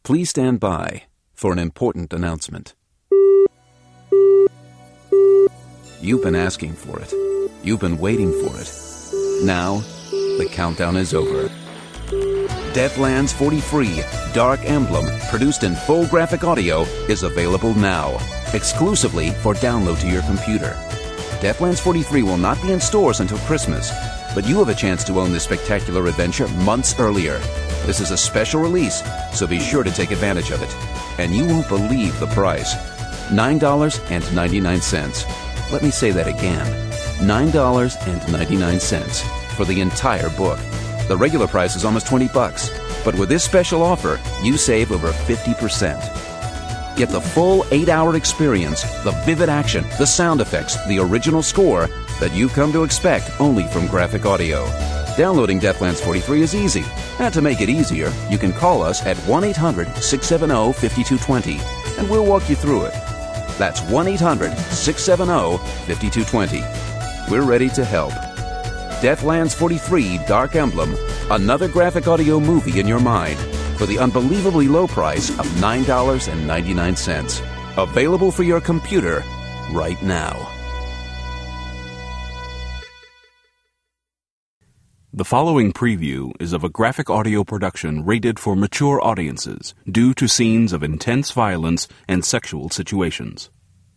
Please stand by for an important announcement. You've been asking for it. You've been waiting for it. Now, the countdown is over. Deathlands 43 Dark Emblem, produced in full graphic audio, is available now, exclusively for download to your computer. Deathlands 43 will not be in stores until Christmas, but you have a chance to own this spectacular adventure months earlier. This is a special release, so be sure to take advantage of it. And you won't believe the price. $9.99. Let me say that again. $9.99 for the entire book. The regular price is almost $20, but with this special offer, you save over 50%. Get the full 8-hour experience, the vivid action, the sound effects, the original score that you've come to expect only from graphic audio. Downloading Deathlands 43 is easy. And to make it easier, you can call us at 1-800-670-5220, and we'll walk you through it. That's 1-800-670-5220. We're ready to help. Deathlands 43 Dark Emblem, another graphic audio movie in your mind, for the unbelievably low price of $9.99. Available for your computer right now. The following preview is of a graphic audio production rated for mature audiences due to scenes of intense violence and sexual situations.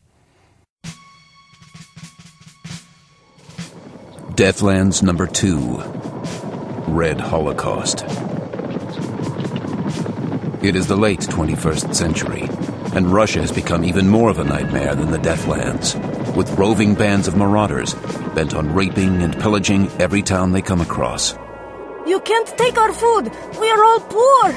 Deathlands Number 2, Red Holocaust. It is the late 21st century, and Russia has become even more of a nightmare than the Deathlands, with roving bands of marauders bent on raping and pillaging every town they come across. You can't take our food. We are all poor.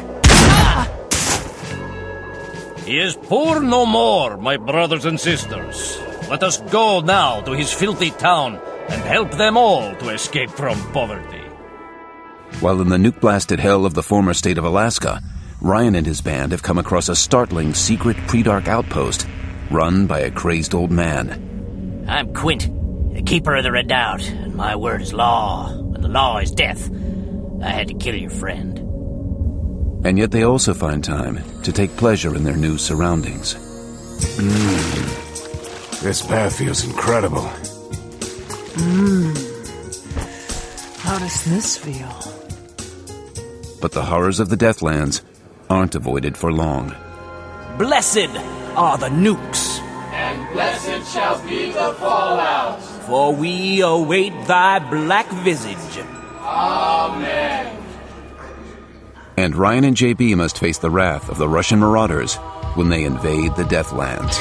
He is poor no more, my brothers and sisters. Let us go now to his filthy town and help them all to escape from poverty. While in the nuke-blasted hell of the former state of Alaska, Ryan and his band have come across a startling secret pre-dark outpost run by a crazed old man. I'm Quint, the keeper of the redoubt, and my word is law, and the law is death. I had to kill your friend. And yet they also find time to take pleasure in their new surroundings. This path feels incredible. How does this feel? But the horrors of the Deathlands aren't avoided for long. Blessed are the nukes, and blessed shall be the fallout, for we await thy black visage. Amen. And Ryan and JB must face the wrath of the Russian marauders when they invade the Deathlands.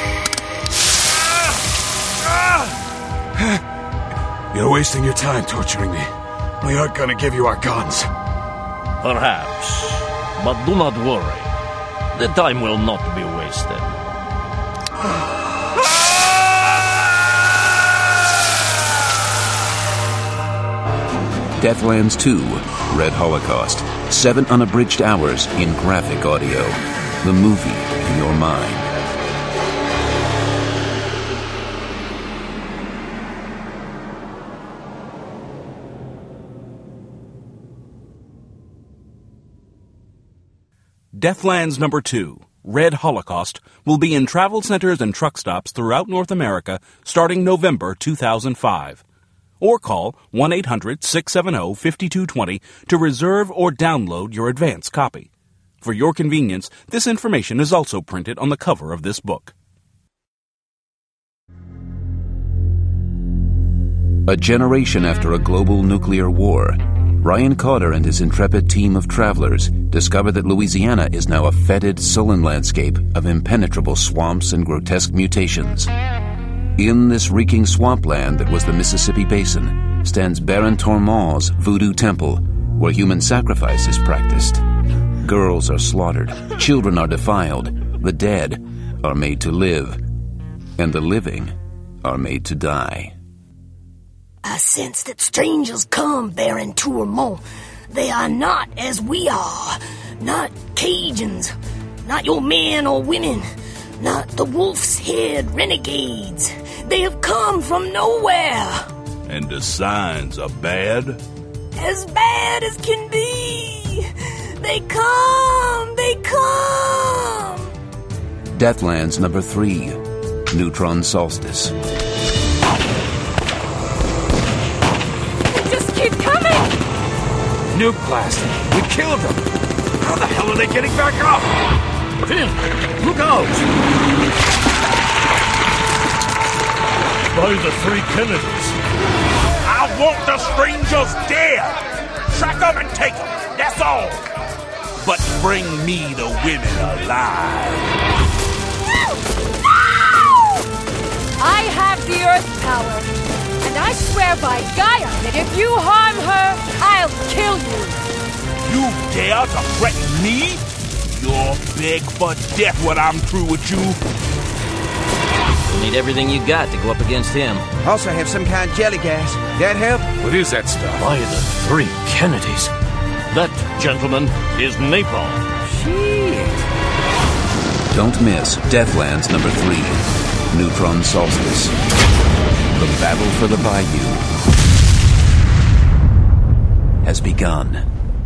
You're wasting your time torturing me. We aren't gonna give you our guns. Perhaps, but do not worry. The time will not be wasted. Deathlands 2, Red Holocaust. 7 unabridged hours in graphic audio. The movie in your mind. Deathlands Number 2, Red Holocaust, will be in travel centers and truck stops throughout North America starting November 2005. Or call 1-800-670-5220 to reserve or download your advance copy. For your convenience, this information is also printed on the cover of this book. A generation after a global nuclear war, Ryan Carter and his intrepid team of travelers discover that Louisiana is now a fetid, sullen landscape of impenetrable swamps and grotesque mutations. In this reeking swampland that was the Mississippi Basin stands Baron Tormund's voodoo temple, where human sacrifice is practiced. Girls are slaughtered, children are defiled, the dead are made to live, and the living are made to die. I sense that strangers come, Baron Tourmont. They are not as we are. Not Cajuns. Not your men or women. Not the Wolf's Head renegades. They have come from nowhere. And the signs are bad? As bad as can be. They come. Deathlands number 3, Neutron Solstice. Just keep coming! Nuke blast! We killed them! How the hell are they getting back up? Finn, look out! By the 3 Kennedys. I want the strangers dead! Track them and take them, that's all! But bring me the women alive. I have the Earth power, and I swear by Gaia that if you harm her, I'll kill you. You dare to threaten me? You'll beg for death when I'm through with you. You'll need everything you got to go up against him. Also have some kind of jelly gas. That help? What is that stuff? By the 3 Kennedys. That, gentlemen, is napalm. Shit. Don't miss Deathlands number 3, Neutron Solstice. The battle for the Bayou has begun.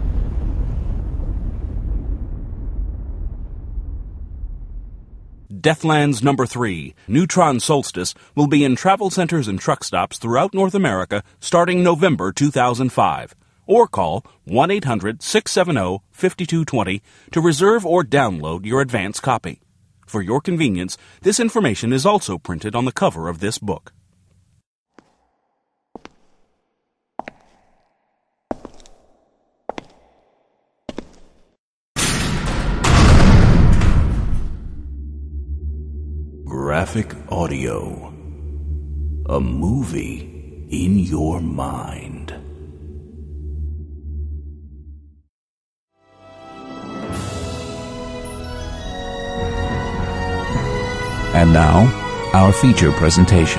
Deathlands number 3, Neutron Solstice, will be in travel centers and truck stops throughout North America starting November 2005. Or call 1-800-670-5220 to reserve or download your advance copy. For your convenience, this information is also printed on the cover of this book. Graphic audio. A movie in your mind. And now, our feature presentation.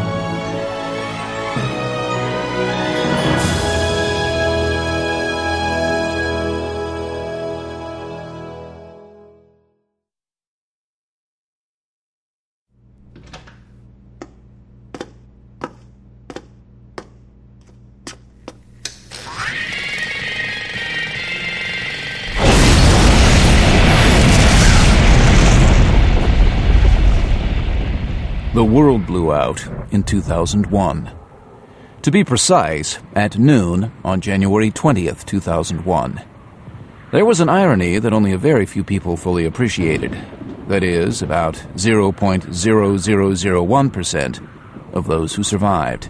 The world blew out in 2001. To be precise, at noon on January 20th, 2001. There was an irony that only a very few people fully appreciated. That is, about 0.0001% of those who survived.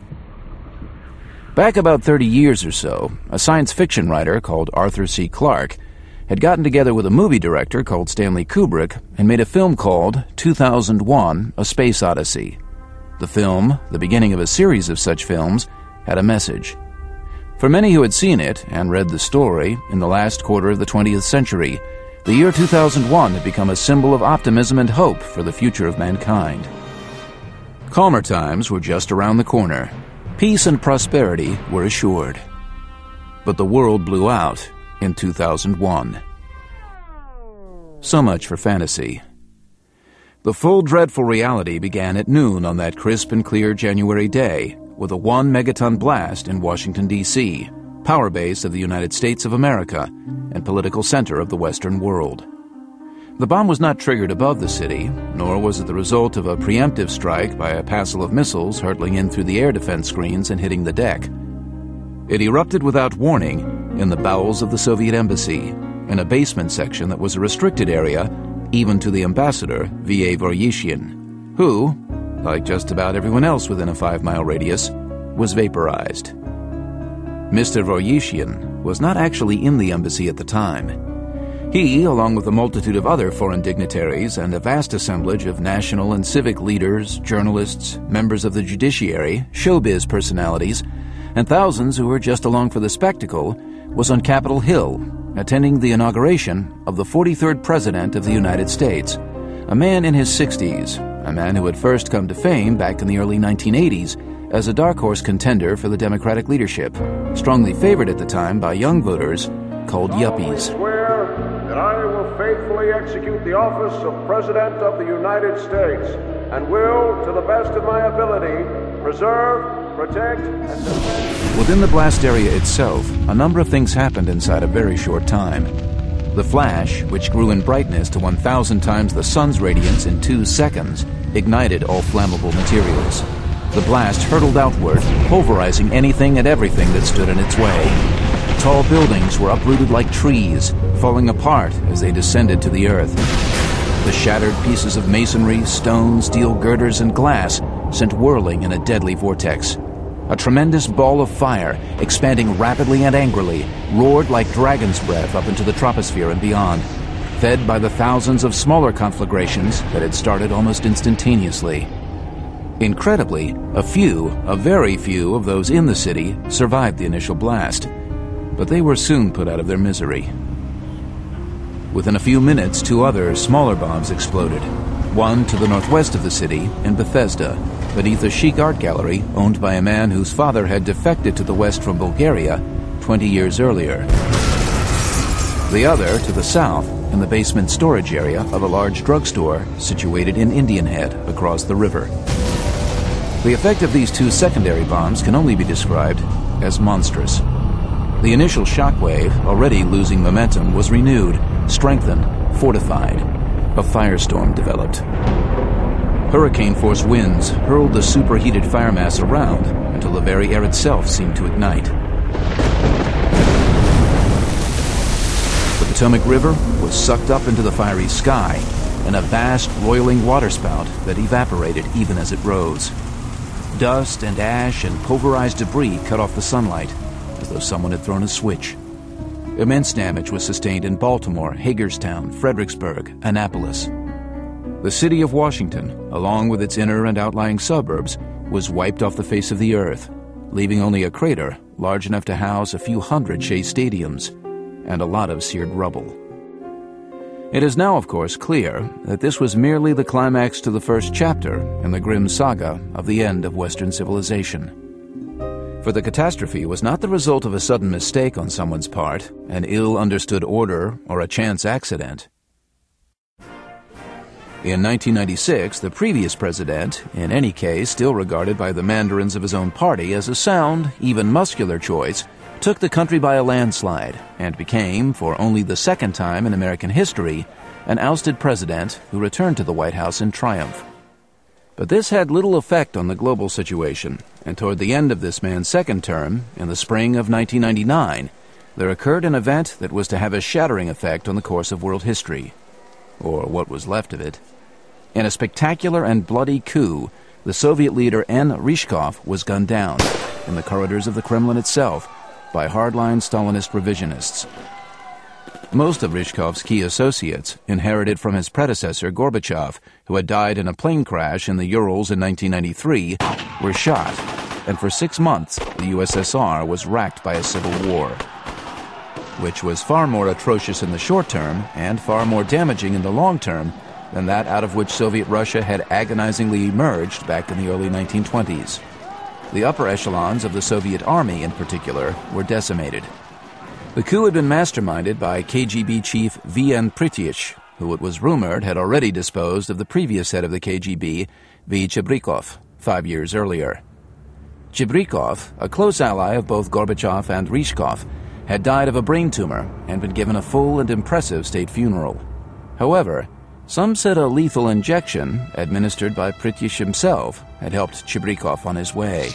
Back about 30 years or so, a science fiction writer called Arthur C. Clarke had gotten together with a movie director called Stanley Kubrick and made a film called 2001: A Space Odyssey. The film, the beginning of a series of such films, had a message. For many who had seen it and read the story in the last quarter of the 20th century, the year 2001 had become a symbol of optimism and hope for the future of mankind. Calmer times were just around the corner. Peace and prosperity were assured. But the world blew out in 2001. So much for fantasy. The full dreadful reality began at noon on that crisp and clear January day with a 1 megaton blast in Washington, D.C., power base of the United States of America and political center of the Western world. The bomb was not triggered above the city, nor was it the result of a preemptive strike by a passel of missiles hurtling in through the air defense screens and hitting the deck. It erupted without warning in the bowels of the Soviet embassy, in a basement section that was a restricted area even to the ambassador, V.A. Voryushin, who, like just about everyone else within a 5-mile radius, was vaporized. Mr. Voryushin was not actually in the embassy at the time. He, along with a multitude of other foreign dignitaries and a vast assemblage of national and civic leaders, journalists, members of the judiciary, showbiz personalities, and thousands who were just along for the spectacle, was on Capitol Hill, attending the inauguration of the 43rd President of the United States, a man in his 60s, a man who had first come to fame back in the early 1980s as a dark horse contender for the Democratic leadership, strongly favored at the time by young voters called yuppies. I swear that I will faithfully execute the office of President of the United States and will, to the best of my ability, preserve, protect, and defend. Within the blast area itself, a number of things happened inside a very short time. The flash, which grew in brightness to 1,000 times the sun's radiance in 2 seconds, ignited all flammable materials. The blast hurtled outward, pulverizing anything and everything that stood in its way. Tall buildings were uprooted like trees, falling apart as they descended to the earth. The shattered pieces of masonry, stone, steel girders, and glass sent whirling in a deadly vortex. A tremendous ball of fire, expanding rapidly and angrily, roared like dragon's breath up into the troposphere and beyond, fed by the thousands of smaller conflagrations that had started almost instantaneously. Incredibly, a very few of those in the city survived the initial blast, but they were soon put out of their misery. Within a few minutes, 2 other, smaller bombs exploded, one to the northwest of the city in Bethesda, beneath a chic art gallery owned by a man whose father had defected to the west from Bulgaria 20 years earlier. The other to the south, in the basement storage area of a large drugstore situated in Indian Head across the river. The effect of these 2 secondary bombs can only be described as monstrous. The initial shockwave, already losing momentum, was renewed, strengthened, fortified. A firestorm developed. Hurricane-force winds hurled the superheated fire mass around until the very air itself seemed to ignite. The Potomac River was sucked up into the fiery sky in a vast, roiling waterspout that evaporated even as it rose. Dust and ash and pulverized debris cut off the sunlight, as though someone had thrown a switch. Immense damage was sustained in Baltimore, Hagerstown, Fredericksburg, Annapolis. The city of Washington, along with its inner and outlying suburbs, was wiped off the face of the earth, leaving only a crater large enough to house a few hundred Shea Stadiums and a lot of seared rubble. It is now, of course, clear that this was merely the climax to the first chapter in the grim saga of the end of Western civilization. For the catastrophe was not the result of a sudden mistake on someone's part, an ill-understood order, or a chance accident. In 1996, the previous president, in any case still regarded by the mandarins of his own party as a sound, even muscular choice, took the country by a landslide and became, for only the second time in American history, an ousted president who returned to the White House in triumph. But this had little effect on the global situation, and toward the end of this man's second term, in the spring of 1999, there occurred an event that was to have a shattering effect on the course of world history, or what was left of it. In a spectacular and bloody coup, the Soviet leader N. Rishkov was gunned down in the corridors of the Kremlin itself by hardline Stalinist revisionists. Most of Rishkov's key associates, inherited from his predecessor Gorbachev, who had died in a plane crash in the Urals in 1993, were shot, and for 6 months the USSR was racked by a civil war, which was far more atrocious in the short term and far more damaging in the long term than that out of which Soviet Russia had agonizingly emerged back in the early 1920s. The upper echelons of the Soviet army, in particular, were decimated. The coup had been masterminded by KGB chief V.N. Pritysh, who it was rumored had already disposed of the previous head of the KGB, V. Chebrikov, 5 years earlier. Chebrikov, a close ally of both Gorbachev and Rishkov, had died of a brain tumor and been given a full and impressive state funeral. However, some said a lethal injection, administered by Pritysh himself, had helped Chebrikov on his way.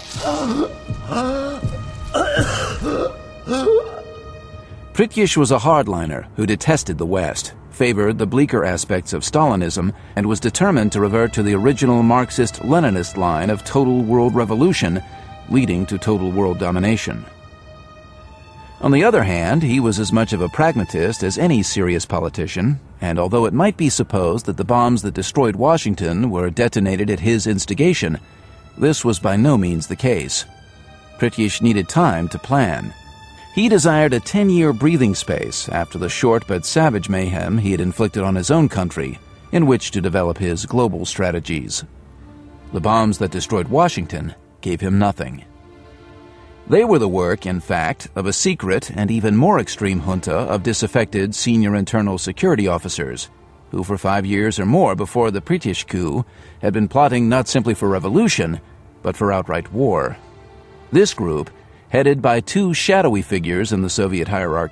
Pritysh was a hardliner who detested the West, favored the bleaker aspects of Stalinism, and was determined to revert to the original Marxist-Leninist line of total world revolution, leading to total world domination. On the other hand, he was as much of a pragmatist as any serious politician, and although it might be supposed that the bombs that destroyed Washington were detonated at his instigation, this was by no means the case. Pritysh needed time to plan. He desired a 10-year breathing space after the short but savage mayhem he had inflicted on his own country, in which to develop his global strategies. The bombs that destroyed Washington gave him nothing. They were the work, in fact, of a secret and even more extreme junta of disaffected senior internal security officers, who for 5 years or more before the Pritysh coup had been plotting not simply for revolution, but for outright war. This group, headed by 2 shadowy figures in the Soviet hierarchy,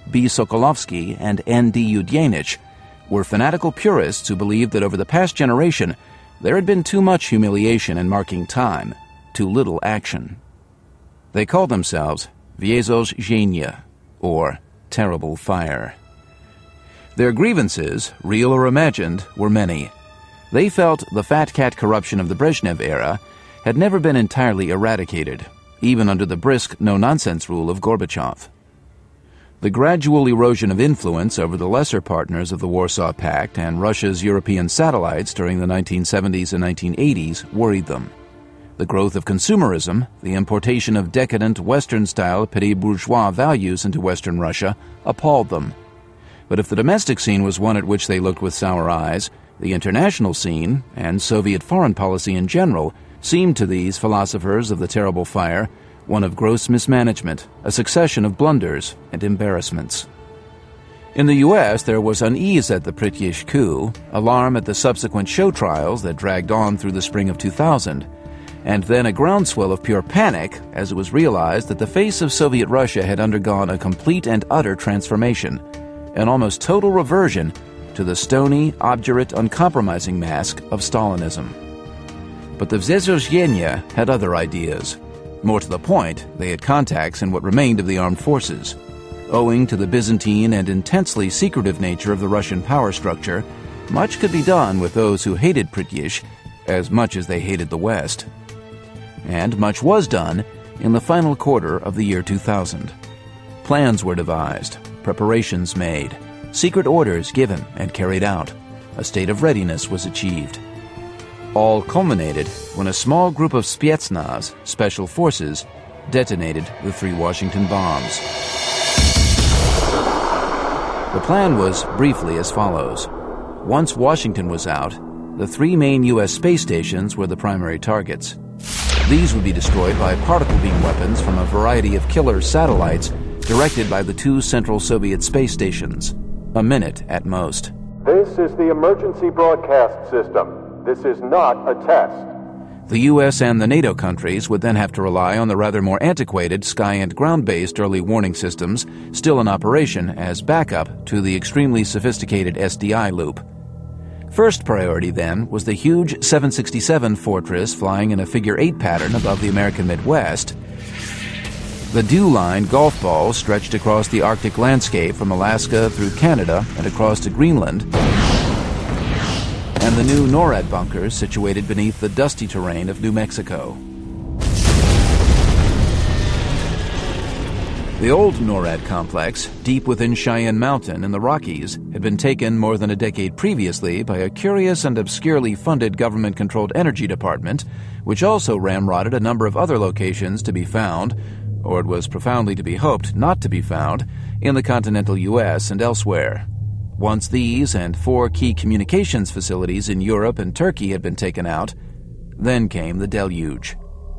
B. Sokolovsky, and N.D. Yudenich, were fanatical purists who believed that over the past generation there had been too much humiliation and marking time, too little action. They called themselves Wiezozhienia, or Terrible Fire. Their grievances, real or imagined, were many. They felt the fat cat corruption of the Brezhnev era had never been entirely eradicated, even under the brisk, no-nonsense rule of Gorbachev. The gradual erosion of influence over the lesser partners of the Warsaw Pact and Russia's European satellites during the 1970s and 1980s worried them. The growth of consumerism, the importation of decadent Western-style petit bourgeois values into Western Russia, appalled them. But if the domestic scene was one at which they looked with sour eyes, the international scene, and Soviet foreign policy in general, seemed to these philosophers of the Terrible Fire one of gross mismanagement, a succession of blunders and embarrassments. In the U.S., there was unease at the Pritish coup, alarm at the subsequent show trials that dragged on through the spring of 2000, and then a groundswell of pure panic as it was realized that the face of Soviet Russia had undergone a complete and utter transformation, an almost total reversion to the stony, obdurate, uncompromising mask of Stalinism. But the Wiezozhienia had other ideas. More to the point, they had contacts in what remained of the armed forces. Owing to the Byzantine and intensely secretive nature of the Russian power structure, much could be done with those who hated Pritish as much as they hated the West. And much was done in the final quarter of the year 2000. Plans were devised, preparations made, secret orders given and carried out. A state of readiness was achieved. All culminated when a small group of Spetsnaz, special forces, detonated the 3 Washington bombs. The plan was briefly as follows. Once Washington was out, the 3 main U.S. space stations were the primary targets. These would be destroyed by particle beam weapons from a variety of killer satellites directed by the 2 central Soviet space stations, a minute at most. This is the emergency broadcast system. This is not a test. The U.S. and the NATO countries would then have to rely on the rather more antiquated sky and ground-based early warning systems still in operation as backup to the extremely sophisticated SDI loop. First priority, then, was the huge 767 Fortress flying in a figure-8 pattern above the American Midwest. The Dew-line golf balls stretched across the Arctic landscape from Alaska through Canada and across to Greenland, and the new NORAD bunkers situated beneath the dusty terrain of New Mexico. The old NORAD complex, deep within Cheyenne Mountain in the Rockies, had been taken more than a decade previously by a curious and obscurely funded government-controlled energy department, which also ramrodded a number of other locations to be found, or it was profoundly to be hoped not to be found, in the continental U.S. and elsewhere. Once these and 4 key communications facilities in Europe and Turkey had been taken out, then came the deluge.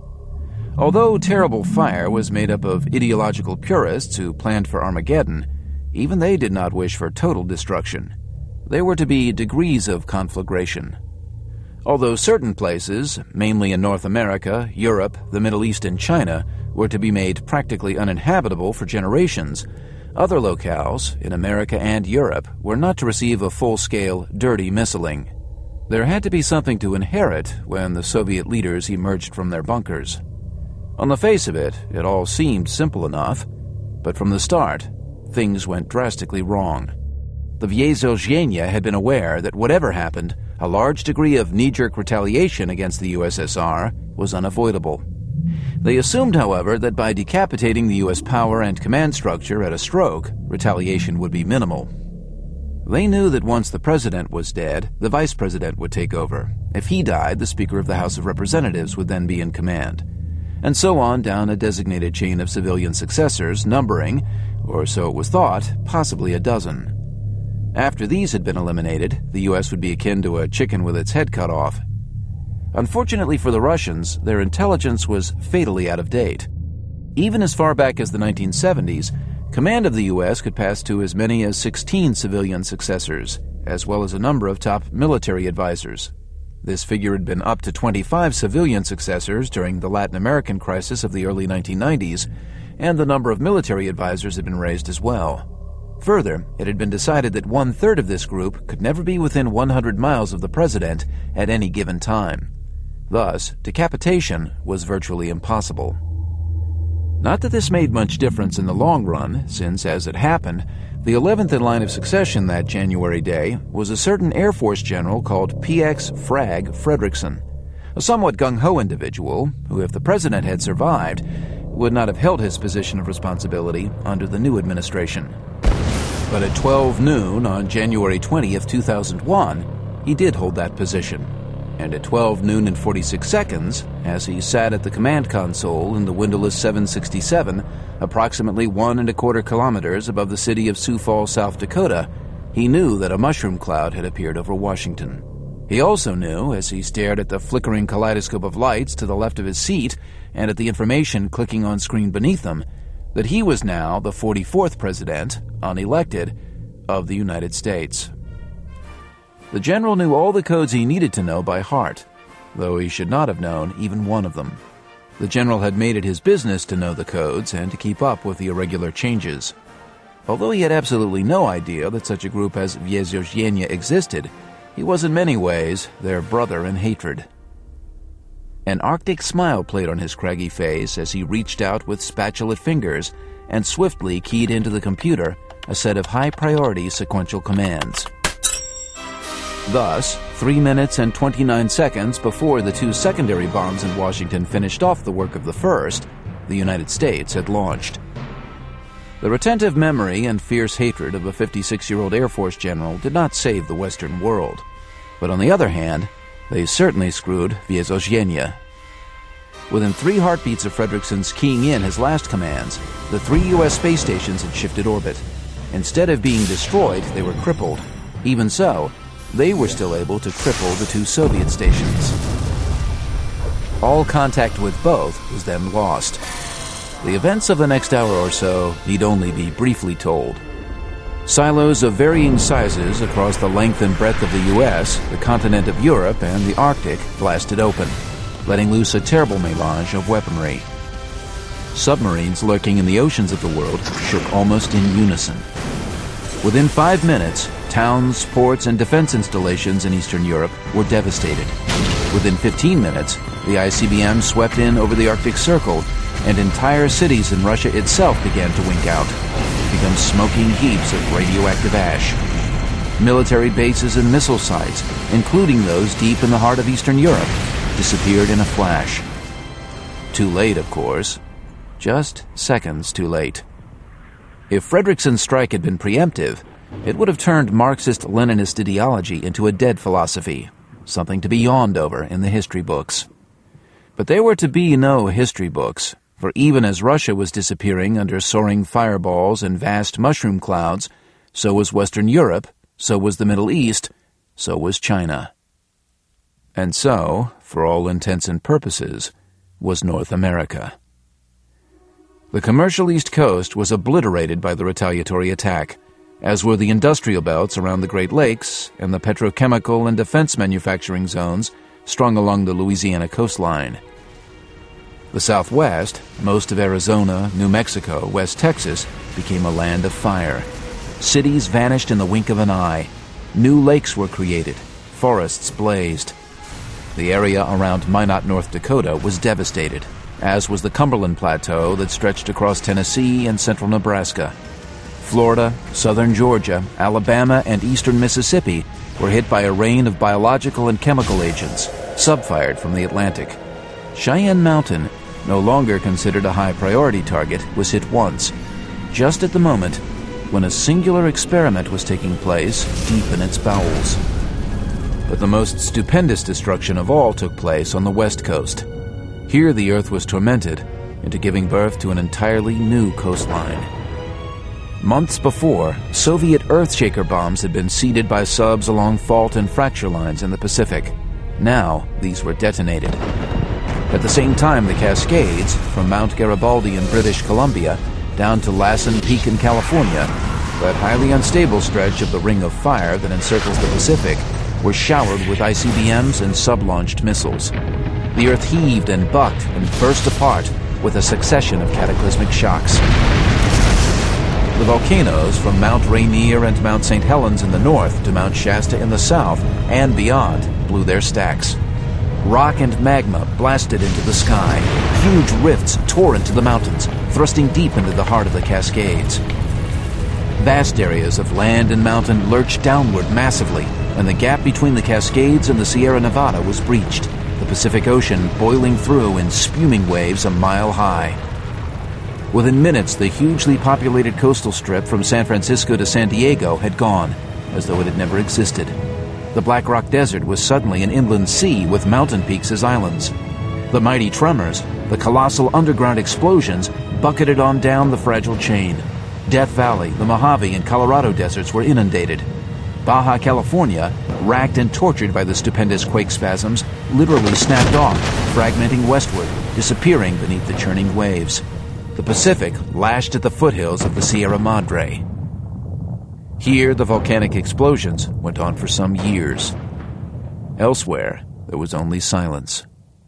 Although Terrible Fire was made up of ideological purists who planned for Armageddon, even they did not wish for total destruction. There were to be degrees of conflagration. Although certain places, mainly in North America, Europe, the Middle East, and China, were to be made practically uninhabitable for generations, other locales, in America and Europe, were not to receive a full-scale, dirty missiling. There had to be something to inherit when the Soviet leaders emerged from their bunkers. On the face of it, it all seemed simple enough, but from the start, things went drastically wrong. The Wiezozhienia had been aware that whatever happened, a large degree of knee-jerk retaliation against the USSR was unavoidable. They assumed, however, that by decapitating the U.S. power and command structure at a stroke, retaliation would be minimal. They knew that once the president was dead, the vice president would take over. If he died, the Speaker of the House of Representatives would then be in command. And so on down a designated chain of civilian successors, numbering, or so it was thought, possibly a dozen. After these had been eliminated, the U.S. would be akin to a chicken with its head cut off. Unfortunately for the Russians, their intelligence was fatally out of date. Even as far back as the 1970s, command of the U.S. could pass to as many as 16 civilian successors, as well as a number of top military advisors. This figure had been up to 25 civilian successors during the Latin American crisis of the early 1990s, and the number of military advisors had been raised as well. Further, it had been decided that 1/3 of this group could never be within 100 miles of the president at any given time. Thus, decapitation was virtually impossible. Not that this made much difference in the long run, since, as it happened, the 11th in line of succession that January day was a certain Air Force general called P.X. Frag Fredrickson, a somewhat gung-ho individual who, if the president had survived, would not have held his position of responsibility under the new administration. But at 12 noon on January 20th, 2001, he did hold that position. And at 12 noon and 46 seconds, as he sat at the command console in the windowless 767, approximately 1¼ kilometers above the city of Sioux Falls, South Dakota, he knew that a mushroom cloud had appeared over Washington. He also knew, as he stared at the flickering kaleidoscope of lights to the left of his seat and at the information clicking on screen beneath him, that he was now the 44th president, unelected, of the United States. The general knew all the codes he needed to know by heart, though he should not have known even one of them. The general had made it his business to know the codes and to keep up with the irregular changes. Although he had absolutely no idea that such a group as Vyezhozhenia existed, he was in many ways their brother in hatred. An arctic smile played on his craggy face as he reached out with spatulate fingers and swiftly keyed into the computer a set of high-priority sequential commands. Thus, 3 minutes and 29 seconds before the 2 secondary bombs in Washington finished off the work of the first, the United States had launched. The retentive memory and fierce hatred of a 56-year-old Air Force general did not save the Western world. But on the other hand, they certainly screwed Vyezhozhenia. Within 3 heartbeats of Fredrickson's keying in his last commands, the 3 U.S. space stations had shifted orbit. Instead of being destroyed, they were crippled. Even so, they were still able to cripple the 2 Soviet stations. All contact with both was then lost. The events of the next hour or so need only be briefly told. Silos of varying sizes across the length and breadth of the U.S., the continent of Europe, and the Arctic blasted open, letting loose a terrible melange of weaponry. Submarines lurking in the oceans of the world shook almost in unison. Within 5 minutes, towns, ports, and defense installations in Eastern Europe were devastated. Within 15 minutes, the ICBM swept in over the Arctic Circle, and entire cities in Russia itself began to wink out, become smoking heaps of radioactive ash. Military bases and missile sites, including those deep in the heart of Eastern Europe, disappeared in a flash. Too late, of course. Just seconds too late. If Fredrickson's strike had been preemptive, it would have turned Marxist-Leninist ideology into a dead philosophy, something to be yawned over in the history books. But there were to be no history books, for even as Russia was disappearing under soaring fireballs and vast mushroom clouds, so was Western Europe, so was the Middle East, so was China. And so, for all intents and purposes, was North America. The commercial East Coast was obliterated by the retaliatory attack, as were the industrial belts around the Great Lakes and the petrochemical and defense manufacturing zones strung along the Louisiana coastline. The Southwest, most of Arizona, New Mexico, West Texas, became a land of fire. Cities vanished in the wink of an eye. New lakes were created. Forests blazed. The area around Minot, North Dakota was devastated, as was the Cumberland Plateau that stretched across Tennessee and central Nebraska. Florida, southern Georgia, Alabama, and eastern Mississippi were hit by a rain of biological and chemical agents, subfired from the Atlantic. Cheyenne Mountain, no longer considered a high-priority target, was hit once, just at the moment when a singular experiment was taking place deep in its bowels. But the most stupendous destruction of all took place on the West Coast. Here the Earth was tormented into giving birth to an entirely new coastline. Months before, Soviet Earthshaker bombs had been seeded by subs along fault and fracture lines in the Pacific. Now, these were detonated. At the same time, the Cascades, from Mount Garibaldi in British Columbia down to Lassen Peak in California, that highly unstable stretch of the Ring of Fire that encircles the Pacific, were showered with ICBMs and sub-launched missiles. The Earth heaved and bucked and burst apart with a succession of cataclysmic shocks. The volcanoes from Mount Rainier and Mount St. Helens in the north to Mount Shasta in the south and beyond blew their stacks. Rock and magma blasted into the sky. Huge rifts tore into the mountains, thrusting deep into the heart of the Cascades. Vast areas of land and mountain lurched downward massively, and the gap between the Cascades and the Sierra Nevada was breached, the Pacific Ocean boiling through in spuming waves a mile high. Within minutes, the hugely populated coastal strip from San Francisco to San Diego had gone, as though it had never existed. The Black Rock Desert was suddenly an inland sea with mountain peaks as islands. The mighty tremors, the colossal underground explosions, bucketed on down the fragile chain. Death Valley, the Mojave, and Colorado deserts were inundated. Baja California, racked and tortured by the stupendous quake spasms, literally snapped off, fragmenting westward, disappearing beneath the churning waves. The Pacific lashed at the foothills of the Sierra Madre. Here, the volcanic explosions went on for some years. Elsewhere, there was only silence.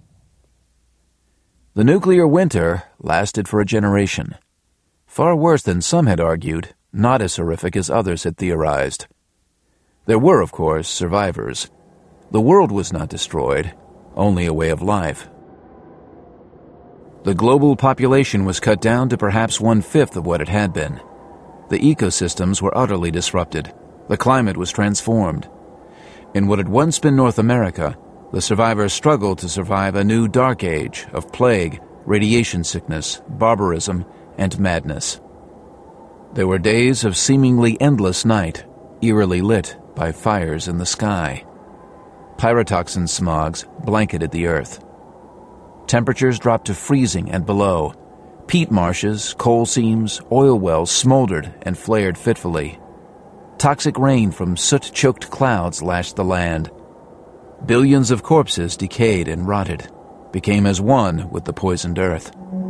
The nuclear winter lasted for a generation. Far worse than some had argued, not as horrific as others had theorized. There were, of course, survivors. The world was not destroyed, only a way of life. The global population was cut down to perhaps 1/5 of what it had been. The ecosystems were utterly disrupted. The climate was transformed. In what had once been North America, the survivors struggled to survive a new dark age of plague, radiation sickness, barbarism, and madness. There were days of seemingly endless night, eerily lit by fires in the sky. Pyrotoxin smogs blanketed the earth. Temperatures dropped to freezing and below. Peat marshes, coal seams, oil wells smoldered and flared fitfully. Toxic rain from soot-choked clouds lashed the land. Billions of corpses decayed and rotted, became as one with the poisoned earth.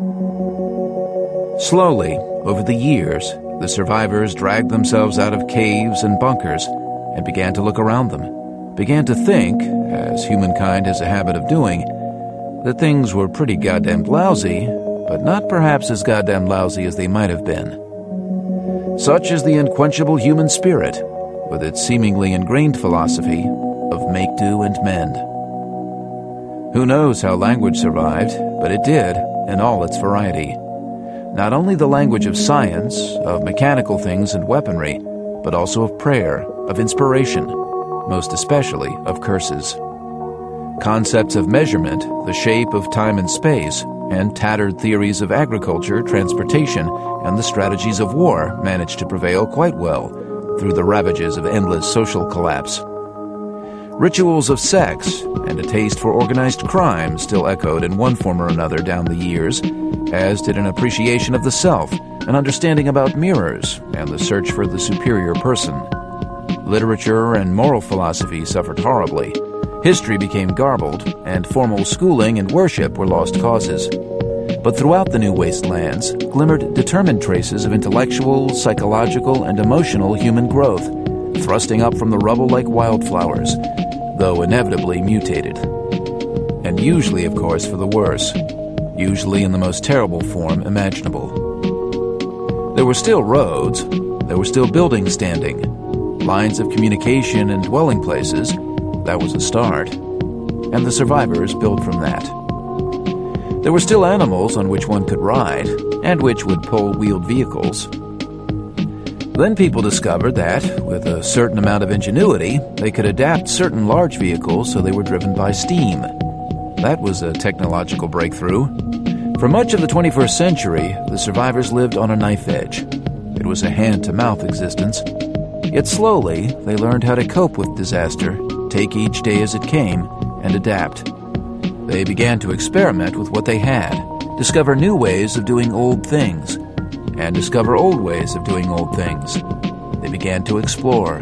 Slowly, over the years, the survivors dragged themselves out of caves and bunkers and began to look around them, began to think, as humankind has a habit of doing, that things were pretty goddamn lousy, but not perhaps as goddamn lousy as they might have been. Such is the unquenchable human spirit, with its seemingly ingrained philosophy of make do and mend. Who knows how language survived, but it did, in all its variety. Not only the language of science, of mechanical things and weaponry, but also of prayer, of inspiration, most especially of curses. Concepts of measurement, the shape of time and space, and tattered theories of agriculture, transportation, and the strategies of war managed to prevail quite well through the ravages of endless social collapse. Rituals of sex and a taste for organized crime still echoed in one form or another down the years, as did an appreciation of the self, an understanding about mirrors, and the search for the superior person. Literature and moral philosophy suffered horribly. History became garbled, and formal schooling and worship were lost causes. But throughout the new wastelands glimmered determined traces of intellectual, psychological, and emotional human growth, thrusting up from the rubble like wildflowers, though inevitably mutated. And usually, of course, for the worse. Usually in the most terrible form imaginable. There were still roads, there were still buildings standing, lines of communication and dwelling places. That was a start. And the survivors built from that. There were still animals on which one could ride, and which would pull wheeled vehicles. Then people discovered that, with a certain amount of ingenuity, they could adapt certain large vehicles so they were driven by steam. That was a technological breakthrough. For much of the 21st century, the survivors lived on a knife edge. It was a hand-to-mouth existence. Yet slowly, they learned how to cope with disaster, take each day as it came, and adapt. They began to experiment with what they had, discover new ways of doing old things, and discover old ways of doing old things. They began to explore.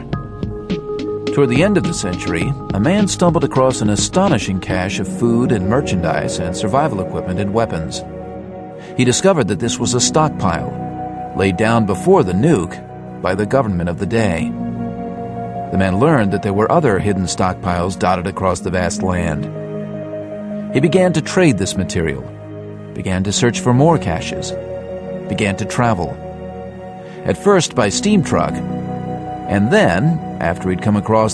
Toward the end of the century, a man stumbled across an astonishing cache of food and merchandise and survival equipment and weapons. He discovered that this was a stockpile, laid down before the nuke by the government of the day. The man learned that there were other hidden stockpiles dotted across the vast land. He began to trade this material, began to search for more caches, began to travel. at first by steam truck, and then, after he'd come across